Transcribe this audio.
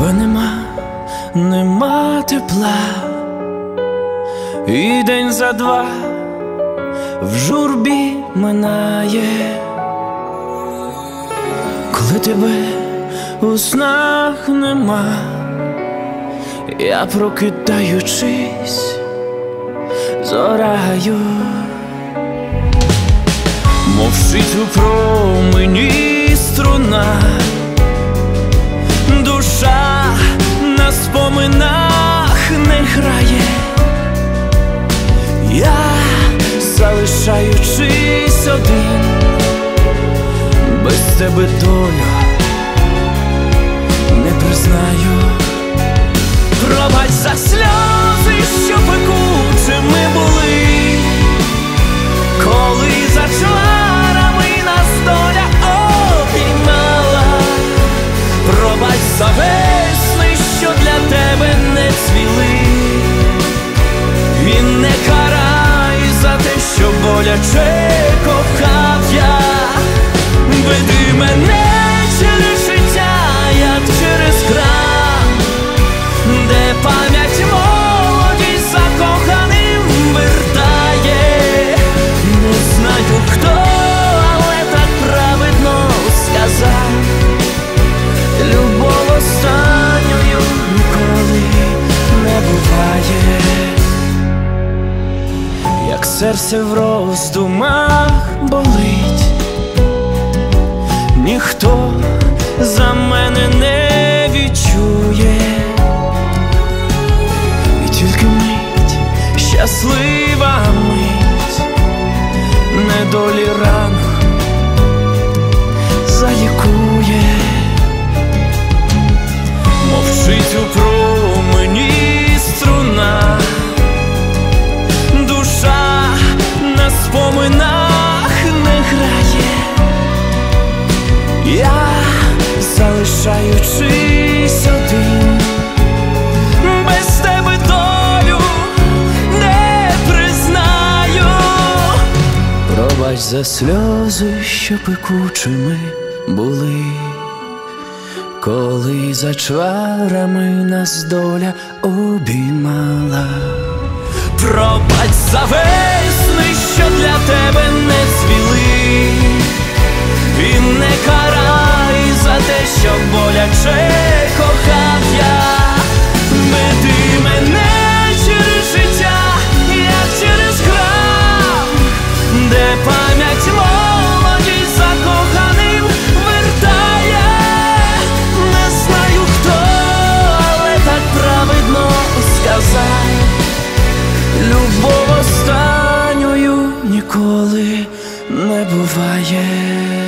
тебе нема тепла, і день за два в журбі минає. Коли тебе у снах нема, я, прокидаючись, зораю. Мовчить у промені струна, душа на споминах не грає. Я, залишаючись один, без тебе долю не признаю. Пробач за сльози, що пекучими були, коли за чарами нас доля обіймала. Пробач за весни, що для тебе не цвіли, і не карай за те, що боляче кохав я. Веди мене через життя, як через храм, де пам'ять молодість закоханим вертає. Не знаю хто, але так праведно сказав: любов останньою ніколи не буває. Як серце в роздумах болить, ніхто за мене не відчує. І тільки мить, щаслива мить, недолі рану залікує. Мовчить у промені струна, душа на споминах не грає. Я, залишаючись один, без тебе долю не признаю. Пробач за сльози, що пекучими були, коли за чварами нас доля обіймала. Пробач за весни, що для тебе не цвіли, і не карай за те, що боляче кохав я. Веди мене через життя, як через храм, де пам'ять молодість закоханим вертає. Не знаю хто, але так праведно сказав: любов останньою ніколи не буває.